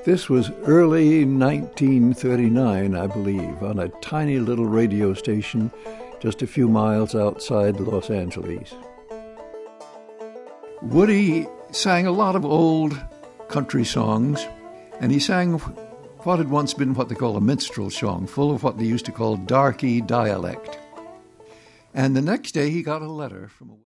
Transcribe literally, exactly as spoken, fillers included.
This was early nineteen thirty-nine, I believe, on a tiny little radio station just a few miles outside Los Angeles. Woody sang a lot of old country songs, and he sang what had once been what they call a minstrel song, full of what they used to call darky dialect. And the next day he got a letter from a